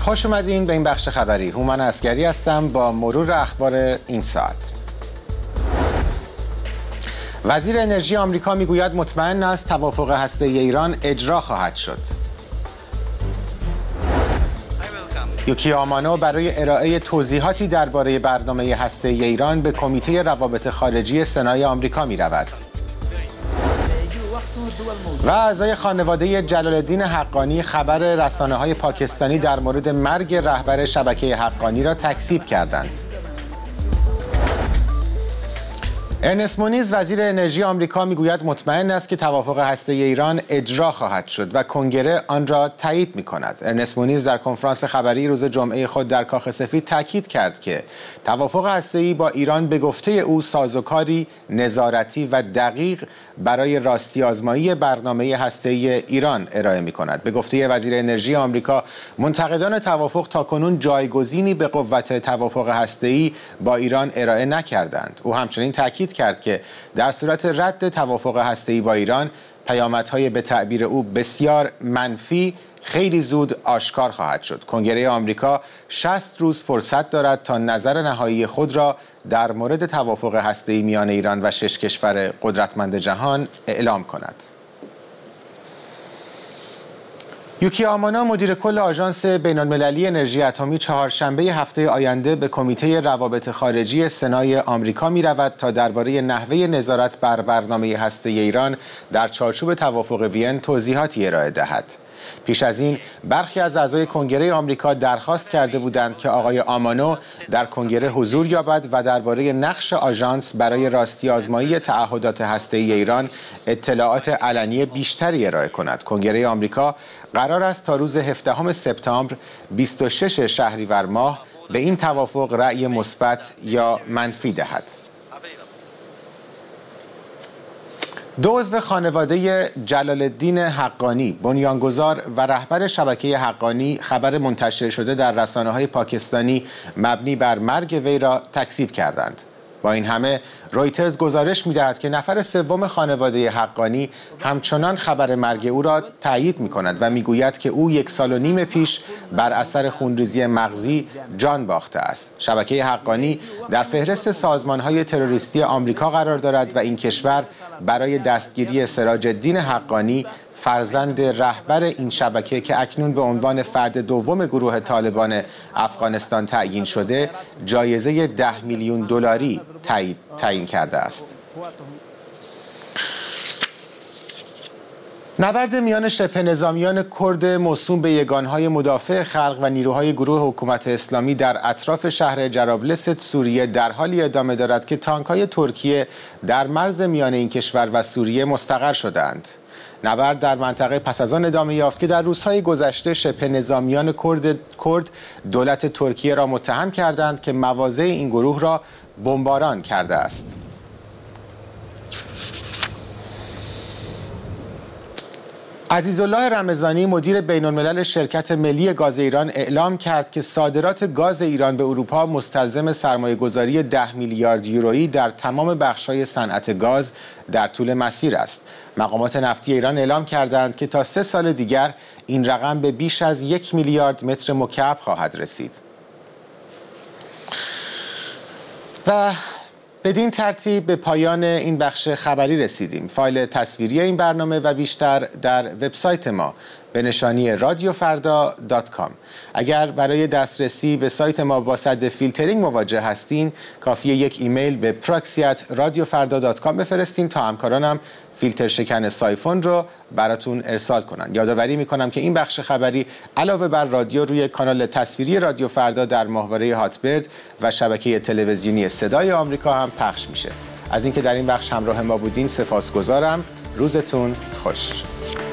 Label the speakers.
Speaker 1: خوش اومدین به این بخش خبری. هومن عسگری هستم با مرور اخبار این ساعت. وزیر انرژی آمریکا میگوید مطمئن است توافق هسته‌ای ایران اجرا خواهد شد. یوکی آمانو برای ارائه توضیحاتی درباره برنامه هسته‌ای ایران به کمیته روابط خارجی سنای آمریکا می‌رود. و اعضای خانواده جلال الدین حقانی خبر رسانه‌های پاکستانی در مورد مرگ رهبر شبکه حقانی را تکذیب کردند. ارنست مونیز وزیر انرژی آمریکا میگوید مطمئن است که توافق هسته‌ای ایران اجرا خواهد شد و کنگره آن را تایید می‌کند. ارنست مونیز در کنفرانس خبری روز جمعه خود در کاخ سفید تاکید کرد که توافق هسته‌ای با ایران به گفته او سازوکاری نظارتی و دقیق برای راستی آزمایی برنامه هسته‌ای ایران ارائه می‌کند. به گفته وزیر انرژی آمریکا منتقدان توافق تاکنون جایگزینی به قوت توافق هسته‌ای با ایران ارائه نکردند. او همچنین تاکید کرد که در صورت رد توافق هسته‌ای با ایران پیامدهای به تعبیر او بسیار منفی خیلی زود آشکار خواهد شد. کنگره آمریکا 60 روز فرصت دارد تا نظر نهایی خود را در مورد توافق هسته‌ای میان ایران و 6 کشور قدرتمند جهان اعلام کند. یوکی آمانو مدیر کل آژانس بین‌المللی انرژی اتمی چهارشنبه هفته آینده به کمیته روابط خارجی سنای آمریکا می‌رود تا درباره نحوه نظارت بر برنامه هسته‌ای ایران در چارچوب توافق وین توضیحاتی ارائه دهد. پیش از این برخی از اعضای کنگره آمریکا درخواست کرده بودند که آقای آمانو در کنگره حضور یابد و درباره نقش آژانس برای راستی آزمایی تعهدات هسته‌ای ایران اطلاعات علنی بیشتری ارائه کند. کنگره آمریکا قرار است تا روز 17 سپتامبر 26 شهریور ماه به این توافق رأی مثبت یا منفی دهد. دو عضو خانواده جلال الدین حقانی، بنیانگذار و رهبر شبکه حقانی، خبر منتشر شده در رسانه‌های پاکستانی مبنی بر مرگ وی را تکذیب کردند. با این همه رویترز گزارش می‌دهد که نفر سوم خانواده حقانی همچنان خبر مرگ او را تایید می‌کند و می‌گوید که او 1.5 سال پیش بر اثر خونریزی مغزی جان باخته است. شبکه حقانی در فهرست سازمان‌های تروریستی آمریکا قرار دارد و این کشور برای دستگیری سراج الدین حقانی، فرزند رهبر این شبکه که اکنون به عنوان فرد دوم گروه طالبان افغانستان تعیین شده، جایزه $10 میلیون تعیین کرده است. نبرد میان شبه نظامیان کرد موسوم به یگانهای مدافع خلق و نیروهای گروه حکومت اسلامی در اطراف شهر جرابلس سوریه در حالی ادامه دارد که تانک‌های ترکیه در مرز میان این کشور و سوریه مستقر شدند. نبرد در منطقه پس از آن ادامه یافت که در روزهای گذشته شبه نظامیان کرد دولت ترکیه را متهم کردند که مواضع این گروه را بمباران کرده است. عزیزالله رمضانی مدیر بین‌الملل شرکت ملی گاز ایران اعلام کرد که صادرات گاز ایران به اروپا مستلزم سرمایه‌گذاری 10 میلیارد یورویی در تمام بخش‌های صنعت گاز در طول مسیر است. مقامات نفتی ایران اعلام کردند که تا 3 سال دیگر این رقم به بیش از 1 میلیارد متر مکعب خواهد رسید. و بدین ترتیب به پایان این بخش خبری رسیدیم. فایل تصویری این برنامه و بیشتر در وبسایت ما به نشانی radiofarda.com. اگر برای دسترسی به سایت ما با سد فیلترینگ مواجه هستین، کافیه یک ایمیل به proxy@radiofarda.com بفرستین تا همکارانم فیلتر شکن سایفون رو براتون ارسال کنن. یادآوری میکنم که این بخش خبری علاوه بر رادیو روی کانال تصویری رادیو فردا در ماهواره هاتبرد و شبکه تلویزیونی صدای آمریکا هم پخش میشه. از اینکه در این بخش همراه ما بودین سپاسگزارم. روزتون خوش.